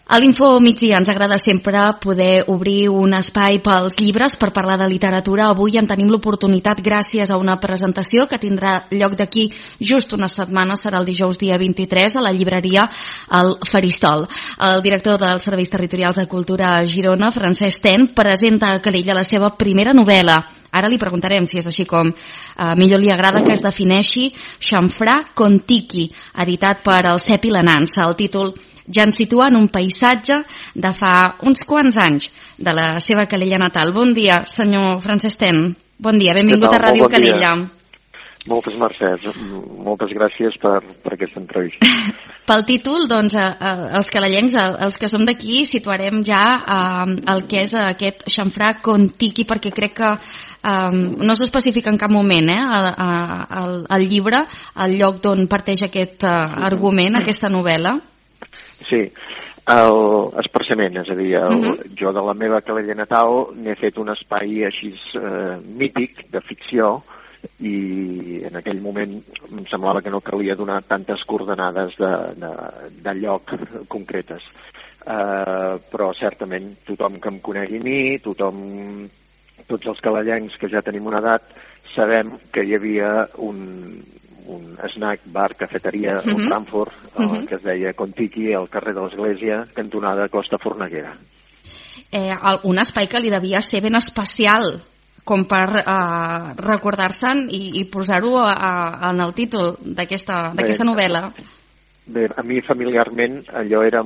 A l'Info Migdia ens agrada sempre poder obrir un espai pels llibres per parlar de literatura. Avui en tenim l'oportunitat gràcies a una presentació que tindrà lloc d'aquí just una setmana, serà el dijous dia 23 a la llibreria El Faristol. El director dels Serveis Territorials de Cultura a Girona, Francesc Ten, presenta a Calella la seva primera novel·la. Ara li preguntarem si és així com millor li agrada que es defineixi, Xamfrà Kon-Tiki, editat per el Cep i la Nansa. El títol ja ens situa en un paisatge de fa uns quants anys de la seva Calella natal. Bon dia, senyor Francesc Ten. Bon dia, benvingut a Ràdio Calella. Moltes mercès, moltes gràcies per aquesta entrevista. Pel títol, doncs, els calellencs, els que som d'aquí, situarem ja el que és aquest Xamfrà Kon-Tiki, perquè crec que no s'especifica en cap moment el llibre, el lloc d'on parteix aquest argument, aquesta novel·la. Sí, l'esparçament, és a dir, jo de la meva Calella natal n'he fet un espai així mític, de ficció, i en aquell moment em semblava que no calia donar tantes coordenades de lloc concretes. Però certament tothom que em conegui a mi, tots els calellencs que ja tenim una edat, sabem que hi havia un snack, bar, cafeteria a Frankfurt, que es deia Kon-Tiki, al carrer de l'Església, cantonada Costa Forneguera. Un espai que li devia ser ben especial, com per recordar-se'n i posar-ho en el títol d'aquesta novel·la. Bé, a mi familiarment allò era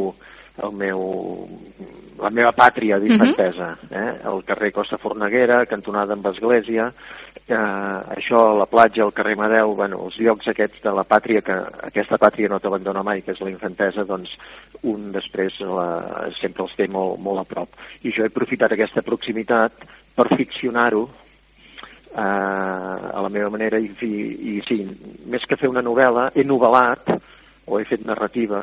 la meva pàtria d'infantesa, el carrer Costa Forneguera, cantonada amb Església, això, la platja, el carrer Madeu, els llocs aquests de la pàtria, que aquesta pàtria no t'abandona mai, que és la infantesa, doncs un després sempre els té molt a prop. I jo he aprofitat aquesta proximitat per ficcionar-ho a la meva manera, i sí, més que fer una novel·la, he novel·lat, o he fet narrativa,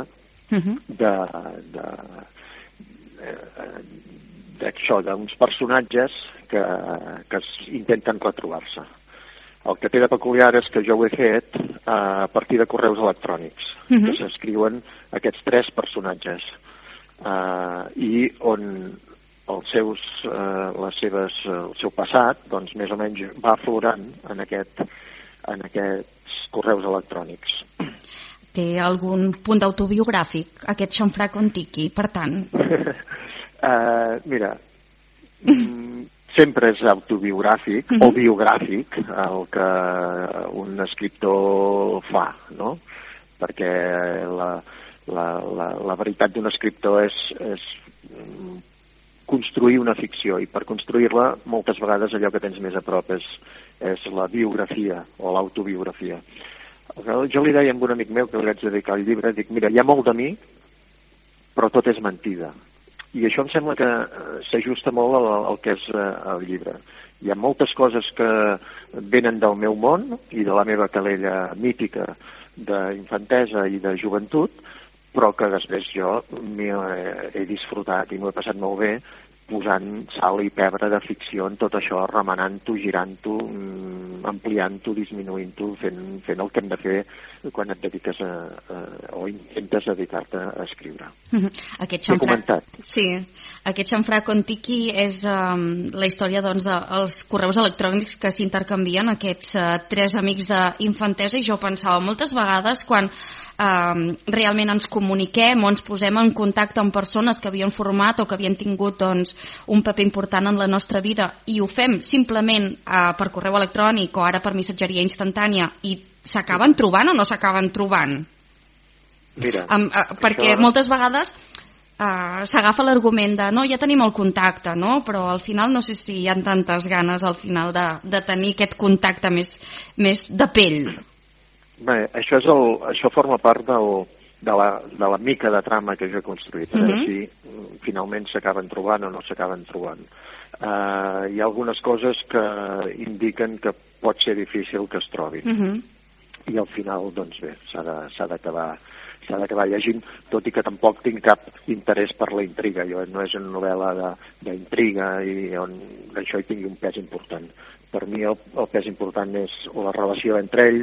d'uns personatges que intenten retrobar-se. El que té de peculiar és que jo ho he fet a partir de correus electrònics, que s'escriuen aquests tres personatges, i on el seu passat, doncs més o menys va aflorant en aquests correus electrònics. Té algun punt autobiogràfic, aquest Xamfrà Kon-Tiki, per tant? Mira, sempre és autobiogràfic o biogràfic el que un escriptor fa, no? Perquè la veritat d'un escriptor és construir una ficció, i per construir-la moltes vegades allò que tens més a prop és la biografia o l'autobiografia. Jo li deia a un amic meu que li vaig dedicar el llibre, dic, mira, hi ha molt de mi, però tot és mentida. I això em sembla que s'ajusta molt al que és el llibre. Hi ha moltes coses que venen del meu món i de la meva Calella mítica d'infantesa i de joventut, però que després jo he disfrutat i m'ho he passat molt bé posant sal i pebre de ficció en tot això, remenant-ho, girant-ho, ampliant-ho, disminuint-ho, fent el que hem de fer quan et dediques o intentes dedicar-te a escriure. Aquest Xamfrà Kon-Tiki és la història dels correus electrònics que s'intercanvien aquests tres amics d'infantesa, i jo pensava moltes vegades quan realment ens comuniquem o ens posem en contacte amb persones que havien format o que havien tingut un paper important en la nostra vida, i ho fem simplement per correu electrònic o ara per missatgeria instantània, i s'acaben trobant o no s'acaben trobant? Mira, perquè moltes vegades s'agafa l'argument de no, ja tenim el contacte, no? Però al final no sé si hi ha tantes ganes al final de tenir aquest contacte més de pell. Bé, això forma part de la mica de trama que jo he construït, a veure si finalment s'acaben trobant o no s'acaben trobant. Hi ha algunes coses que indiquen que pot ser difícil que es trobin, i al final, doncs bé, s'ha d'acabar llegint, tot i que tampoc tinc cap interès per la intriga. No és una novel·la d'intriga i on això hi tingui un pes important. Per mi el pes important és la relació entre ells,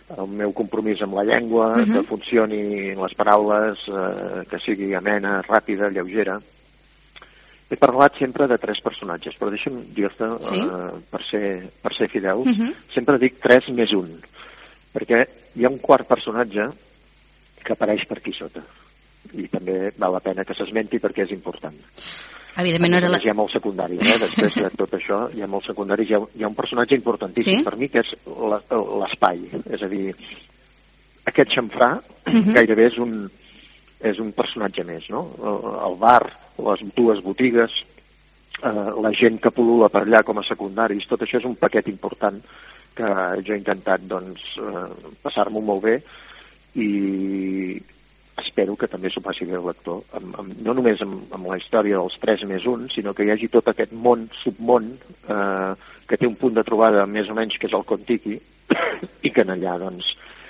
el meu compromís amb la llengua, que funcioni les paraules, que sigui amena, ràpida, lleugera. He parlat sempre de 3 personatges, però deixa'm dir-te, per ser fidel, sempre dic 3 més 1, perquè hi ha un quart personatge que apareix per aquí sota, i també val la pena que s'esmenti perquè és important. Evidentment no era hi ha molt secundari, després de tot això hi ha molt secundari, hi ha un personatge importantíssim per mi que és l'espai, és a dir, aquest xamfrà gairebé és un personatge més, no? El bar, les 2 botigues, la gent que pul·lula per allà com a secundaris, tot això és un paquet important que jo he intentat passar-m'ho molt bé, i espero que també s'ho passi bé el lector, no només amb la història dels 3 més 1, sinó que hi hagi tot aquest món, submón, que té un punt de trobada més o menys que és el Kon-Tiki, i que en allà doncs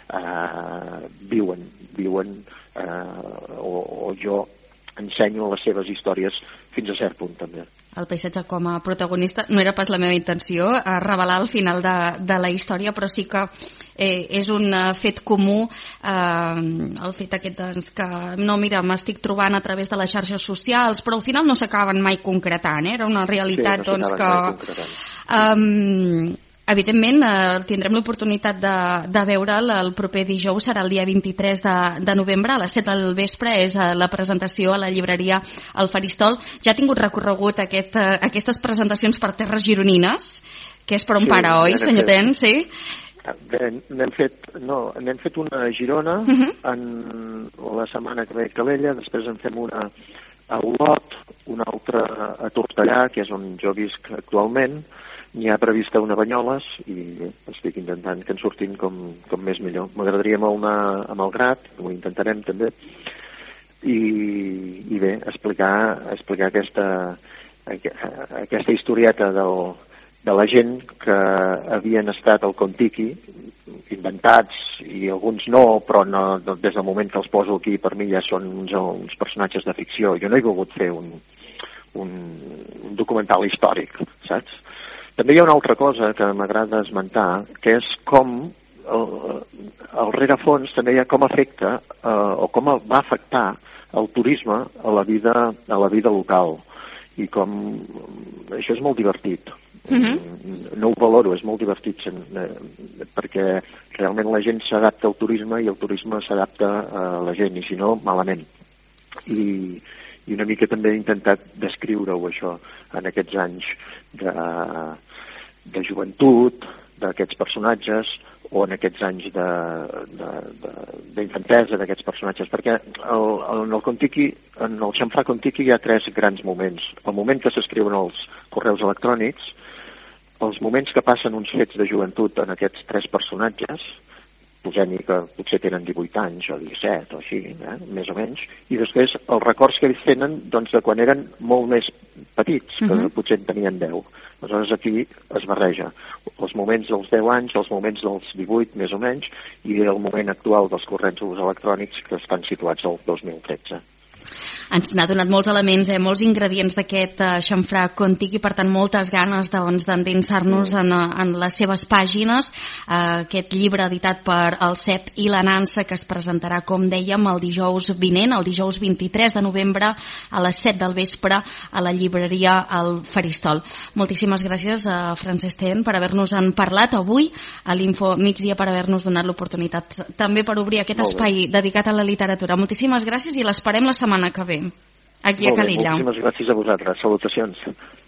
viuen o jo ensenyo les seves històries fins a cert punt també. El paisatge com a protagonista no era pas la meva intenció revelar el final de la història, però sí que és un fet comú el fet aquest doncs, que no, mira, m'estic trobant a través de les xarxes socials, però al final no s'acaben mai concretant, era una realitat doncs que evidentment tindrem l'oportunitat de veure'l el proper dijous, serà el dia 23 de novembre a les 7 del vespre, és la presentació a la llibreria El Faristol. Ja ha tingut recorregut aquestes presentacions per terres gironines, que és per on para, oi, senyor Ten? Sí? N'hem fet una a Girona en la setmana que ve a Calella, després en fem una a Olot, una altra a Tortellà, que és on jo visc actualment. N'hi ha prevista una a Banyoles i estic intentant que en surtin com més millor. M'agradaria molt anar a Malgrat, ho intentarem també, i bé, explicar aquesta historieta de la gent que havien estat al Kon-Tiki, inventats, i alguns no, però no, des del moment que els poso aquí per mi ja són uns personatges de ficció. Jo no he volgut fer un documental històric, saps? També hi ha una altra cosa que m'agrada esmentar, que és com al rerefons també hi ha com afecta o com va afectar el turisme a la vida local, i com això és molt divertit. No ho valoro, és molt divertit perquè realment la gent s'adapta al turisme i el turisme s'adapta a la gent, i si no, malament. I una mica també he intentat descriure-ho això en aquests anys de joventut d'aquests personatges, o en aquests anys d'infantesa d'aquests personatges, perquè en el Kon-Tiki, en el xamfrà Kon-Tiki hi ha 3 grans moments. El moment que s'escriuen els correus electrònics, els moments que passen uns fets de joventut en aquests 3 personatges, posem-hi que potser tenen 18 anys o 17 o així, més o menys, i després els records que ells tenen doncs, de quan eren molt més petits, que potser en tenien 10. Aleshores aquí es barreja els moments dels 10 anys, els moments dels 18 més o menys, i el moment actual dels corrents electrònics que estan situats al 2013. Ens n'ha donat molts elements, molts ingredients d'aquest xamfrà Kon-Tiki, per tant moltes ganes d'endinsar-nos en les seves pàgines. Aquest llibre editat per el CEP i la Nansa, que es presentarà, com dèiem, el dijous vinent, el dijous 23 de novembre a les 7 del vespre a la llibreria El Faristol. Moltíssimes gràcies a Francesc Ten per haver-nos-en parlat avui a l'Info Migdia, per haver-nos donat l'oportunitat també per obrir aquest espai dedicat a la literatura. Moltíssimes gràcies i l'esperem la setmana que ve aquí a Calella. Moltíssimes gràcies a vosaltres. Salutacions.